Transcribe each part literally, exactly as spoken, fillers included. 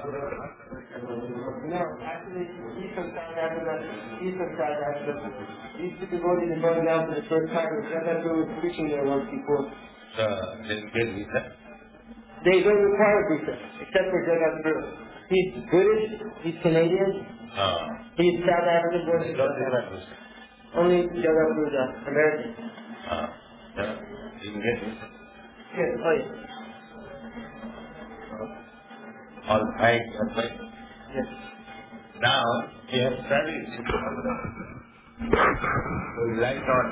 No, actually, east of South Africa, east of South Africa, these two devotees are going down for the first time. Jagadguru was preaching there once before. So, they get visa? They don't require visa, except for Jagadguru. He's British, he's Canadian, Uh, he's South African born. they don't require visa. Only Jagadguru is American. Uh, yeah, you can get visa. Yes, oh yes. All right, all right. Yes. Now, we have studied so we like on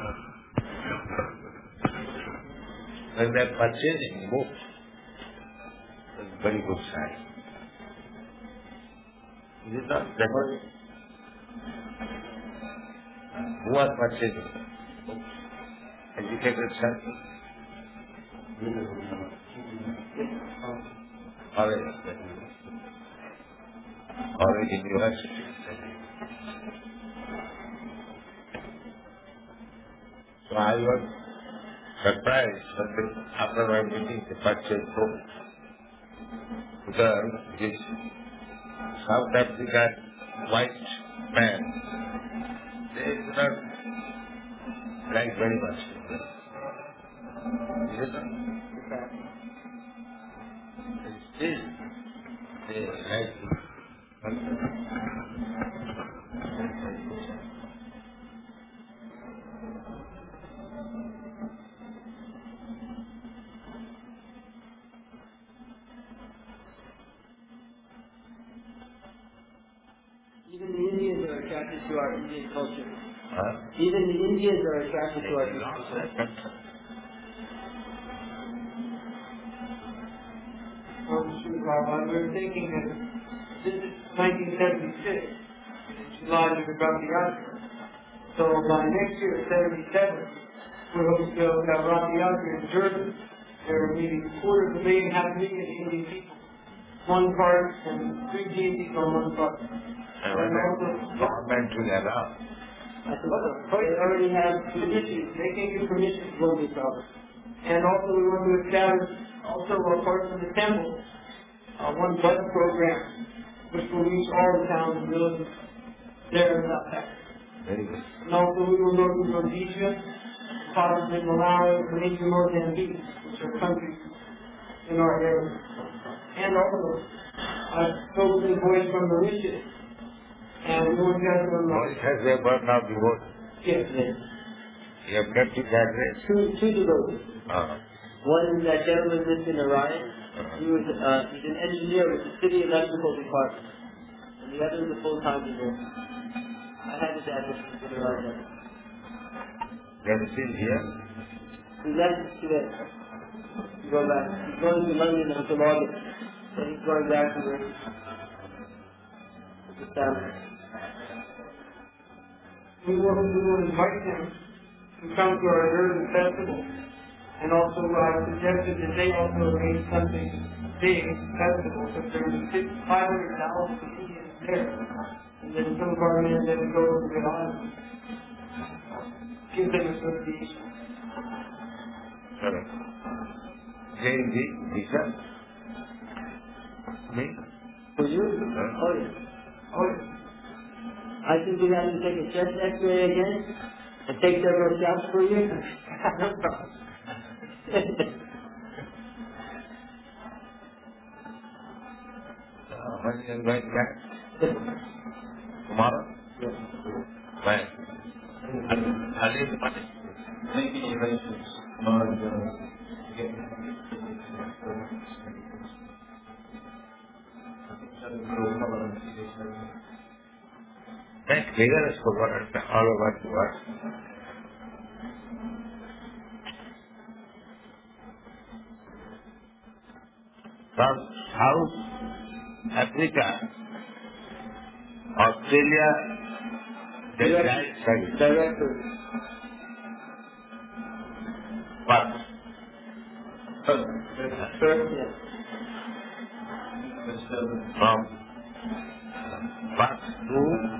when they are purchasing books, it's very good sign. Is it not that way? Who are purchasing books? Educated son? College. College university. So I was surprised when they, after my meeting they purchased books. Because this South African white man, they do not like very much. Is it not? Still, they like it. Even the Indians are attracted to our Indian culture. Huh? Even the Indians are attracted to our Indian culture. Well, Sri Prabhupada, we were thinking that this is nineteen seventy-six, in July of the Rath Yatra. So by next year, seventy-seven, we're hoping to have Rath Yatra in Durban. There will be quarter of a million, half a million Indian people. One part and three deities on one part. And when the government will allow. I said, well, they already have permission. They can give permission to go to the problem. And also we want to establish, also apart from the temple, uh, one bus program which will reach all the towns and villages there in South Africa. Very good. And also we will go to Rhodesia, province in Malawi, and even Mozambique, which are countries in our area. And also, I've spoken to boys from Mauritius. And we want to get them. Mauritius has a bird now devoted. Yes, yes. You have kept it that way? Two, two devotees. Uh-huh. One is that gentleman, Mister Narayan. Uh-huh. He was, uh, he's an engineer with the city electrical department. And the other is a full-time devotee. I had his address, Mister Narayan. They are still here? He left today. To go back. He's going to London until August. Then he's going back to his, his family. We will, we will invite them to come to our Durban festival. And also I suggested that they also arrange something big, festival, because there were five hundred thousand Indians there. And then some of our men then go to the island. Give them association. Correct. J D, visa? Me? For you? Huh? Oh yes. Oh yes. I think we have to take a chest x-ray again and take several shots for you. No problem. Uh, when are you going back? Tomorrow? Yes. When? Early morning? Maybe eventually. Or the That figure is forgotten all over the world. From South Africa, Australia, they died study. Director. But First, yes. from Bucks to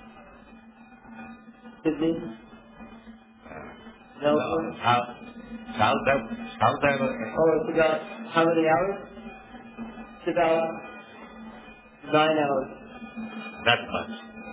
Sydney. Melbourne. South, South, South Africa. Oh, it's about how many hours? It's about Nine hours. Not much.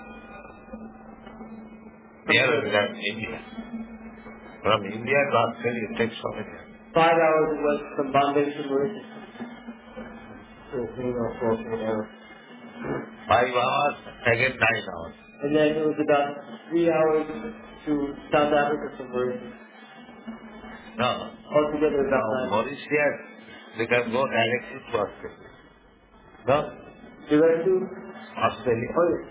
Nearer than India. From India to Australia it takes so many hours. Five hours it was from Bombay to Mauritius. So three or four, eight hours. Five hours, again nine hours. And then it was about three hours to South Africa from Mauritius. No. Altogether about Now, nine. Mauritius, we can go directly to Australia. No? Direct to? Australia. Oh, yes.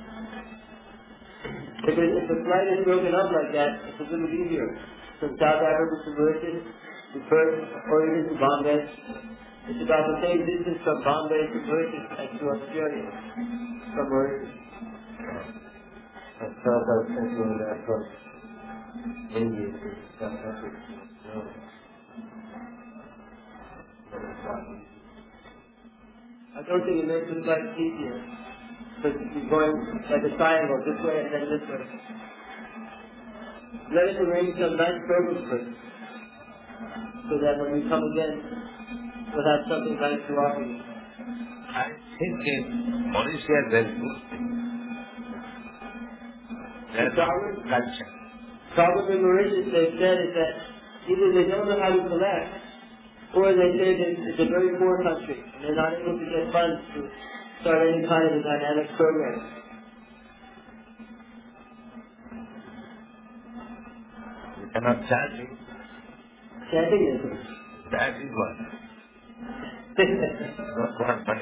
If, it, if the flight is broken up like that, it's a little easier. From South Africa to Mauritius, to Perth, or even to Bombay. It's about the same distance from Bombay to Mauritius as to Australia. From Mauritius. I thought I was thinking that from India to South Africa. No. I don't think it makes the flight easier. Because you're going like a triangle, this way and then this way. Let us arrange some nice programs first. So that when we come again, we'll have something nice to offer you. I think in Mauritius there is good thing. There is problem? culture. Problem in Mauritius, they've said, is that either they don't know how to collect, or they say that it's a very poor country, and they're not able to get funds to start any kind of a dynamic program. You cannot charge it. Chanting is That is one. Not one money.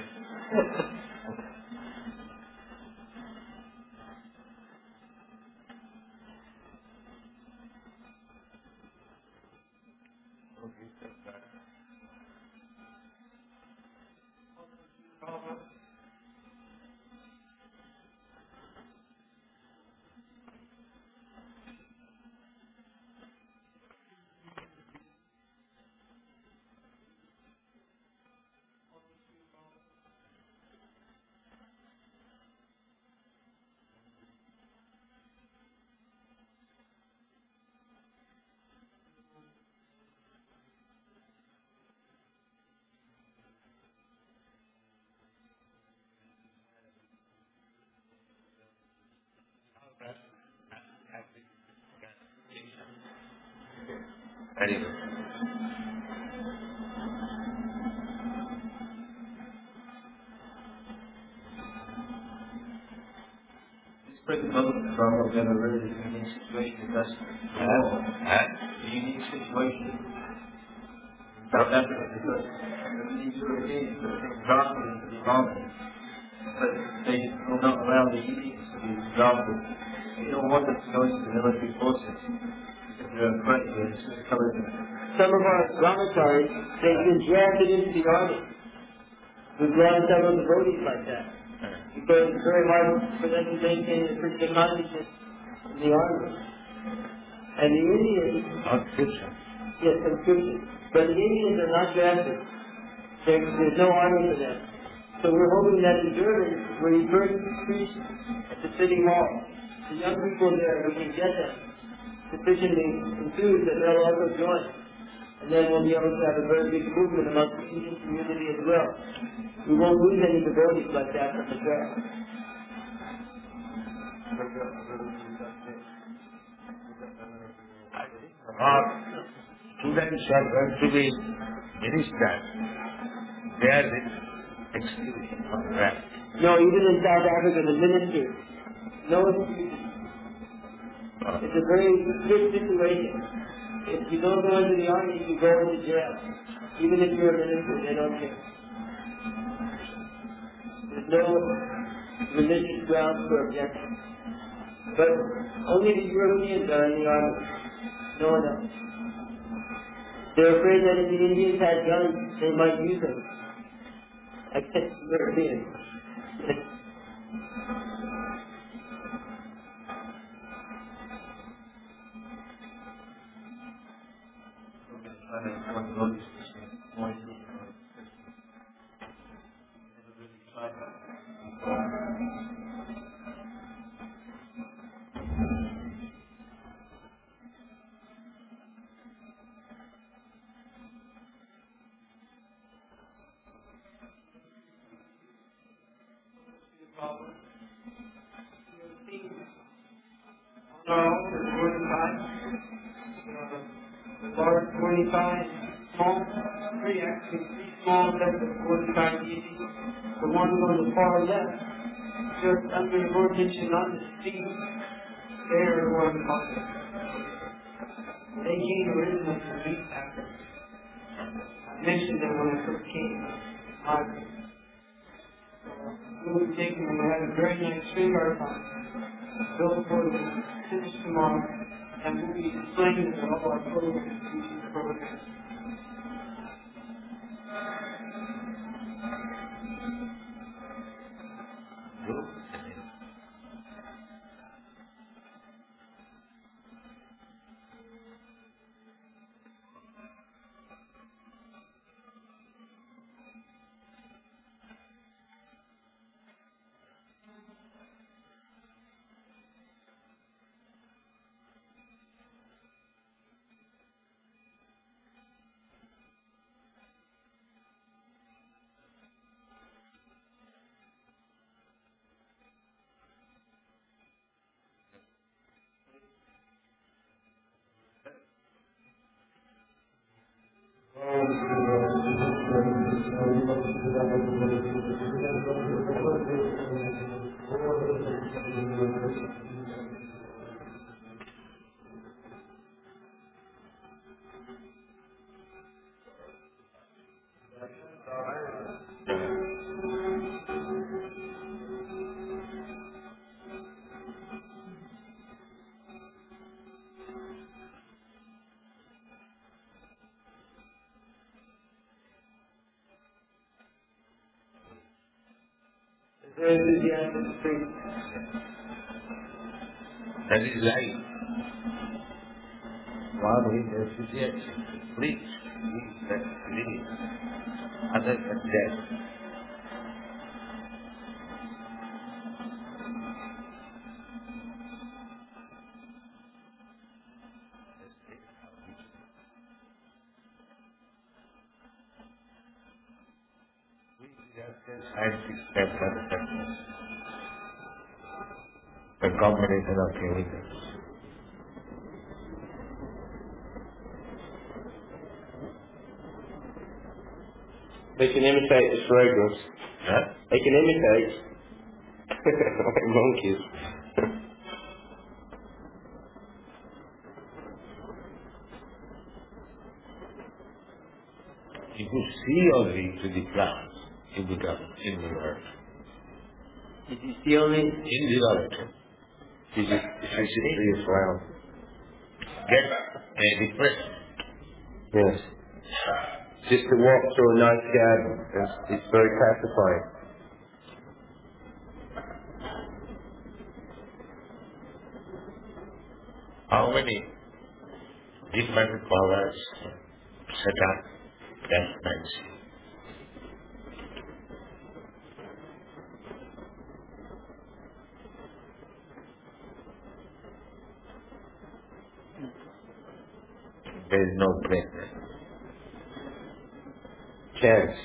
Very good. This present moment from a very unique situation with us. And A unique situation in South Africa because these Europeans are being drafted into the army, but they will not allow the Indians to be drafted. They don't want them to go into the military forces because they're afraid they're just going to come in. some of our brahmacharis, they've been drafted into the army. We've drawn several devotees like that. Because it's very hard for them to maintain a Christian consciousness in the army. And the Indians, not Christian. yes, some Christians, but the Indians are not drafted. There, there's no army for them. So we're hoping that the Germans, where he first preached at the city hall, the young people there, we can get them sufficiently enthused that they'll also join. And then we'll be able to have a very big movement amongst the Indian community as well. We won't lose any devotees like that from the draft. Our students are going to be ministers. They are excluded from draft. No, even in South Africa, the ministers, no excuses. It's a very strict situation. If you don't go into the army, you go into jail. Even if you're a minister, they don't care. There's no religious grounds for objection. But only the Europeans are in the army. No one else. They're afraid that if the Indians had guns, they might use them against the Europeans. problem. You'll see on our own is forty-five. Uh, the large twenty-five, small, three actually, three small sets of forty-five easy. The one on the far left, just under the rotation on the seat, they're one pocket. They gain original to meet after. I mentioned them when I first came. Uh, we'll be taking them. We have a very nice string guard on. Built for the finish tomorrow, and we'll be displaying them in all our programs, teaching programs. Very enthusiastic street. That is life. Wow, he is enthusiastic. Preach. He is that living. Other than that. Scientific steps are the success. The combination of chemicals. They can imitate the fragrance. Huh? They can imitate. Like monkeys. If you see only to the plants, you become ignorant. If you see only Ignorant. you just if you see trees around. Get a depression. Yes. Just to walk through a nice garden, it's, it's very pacifying. How many different powers set up that fancy? There is no greatness. Chance.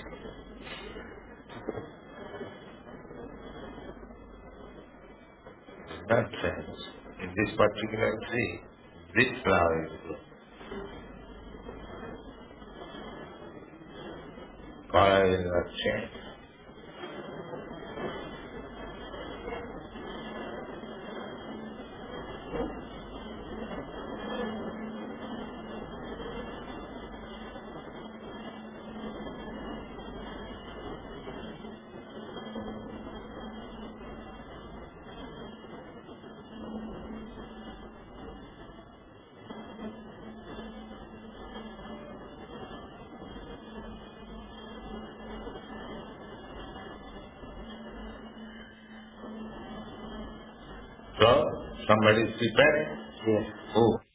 Not chance. In this particular tree, this flower is good. Color is not chance. So, somebody is prepared? Yes. Who?